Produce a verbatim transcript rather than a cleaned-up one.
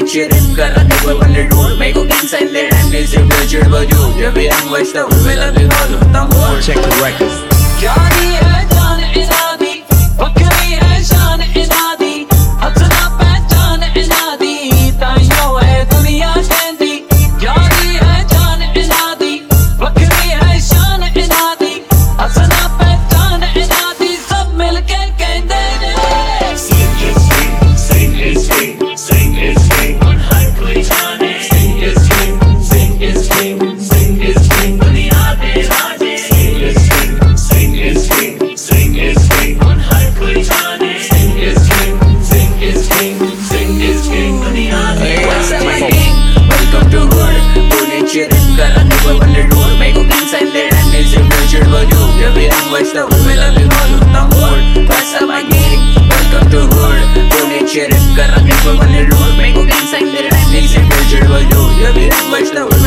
Chirin karan ko wala rule may ko kinsan there and is a future but you you be ang west the will of the all tamor. Check the records. Jani hai jaan inadi, bakri hai shaan inadi, apna pehchan inadi, taiyo hai duniya kendi. Jani hai jaan inadi, bakri hai shaan inadi, apna pehchan inadi, sab milke kehte ne. Sing is king, sing is king, sing is king on high place on it. Sing is king, sing is king, sing is king duniya de raaje. Sing is king, sing is king, sing is king on high place on it. Sing is king, sing is king, sing is king duniya de What's up, my raaje. king? Welcome to hood. Pune Chirin karan ko wala rule may ko kinsan there and is a future but you you be ang west the will of the all tamor. What's up, my king? Welcome to hood. Pune Chirin karan ko wala rule may ko kinsan there and is a future but you you be ang west the